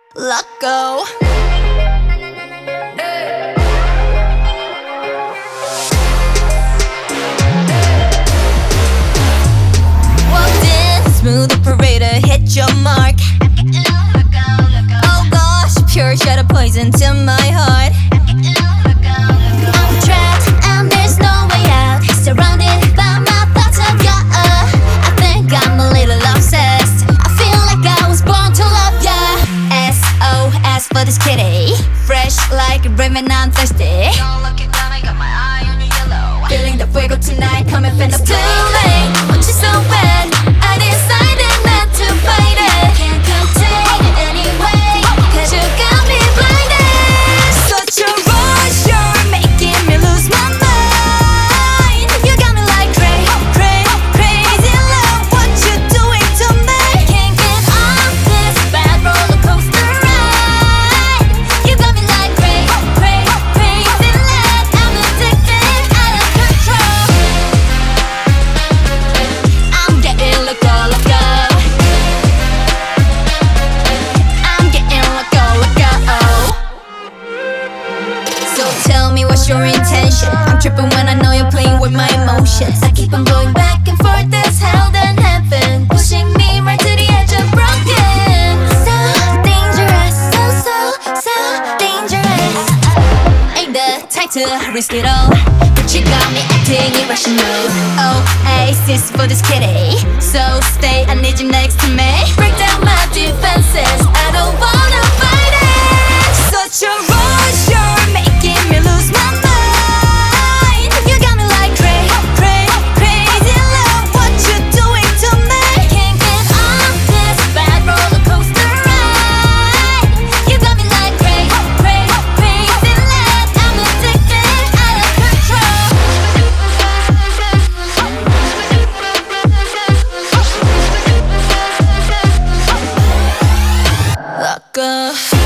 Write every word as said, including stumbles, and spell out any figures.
Let go. Walked in, smooth operator, hit your mark. Oh gosh, pure shadow poison to my heart. I'm trapped and there's no way out. Surrounded by my thoughts of ya. I think I'm a little obsessed. I feel like I was born to love ya. S O S for this kitty, fresh like a raven, I'm thirsty. Don't look at them, I got my eye on your yellow. Feeling the fuego tonight, coming from the too late. Want you so bad, I decided not to fight it. Can't contain it anyway, cause you got me blinded. Such a rush, you're making me lose my mind. You got me like cray, cray, crazy love. What you doing to me? Can't get off this bad roller coaster ride. You got me like cray, cray, crazy love. I'm addicted, out of control. I'm getting loco, loco. I'm getting loco, loco. So tell me what's your intention? I'm tripping when I know you're playing with my emotions. I keep on going back and forth, this hell then heaven, pushing me right to the edge of broken. So dangerous, so, so, so dangerous. Ain't the type to risk it all, but you got me acting irrational. Oasis for this kitty, so stay, I need you next to me. Break down my defenses, I don't wanna fight it. Such a rush, you're making me lose my mind. You got me like cray, cray, crazy love. What you doing to me? Can't get off this bad roller coaster ride. You got me like cray, cray, crazy love. I'm addicted, out of control. Let go.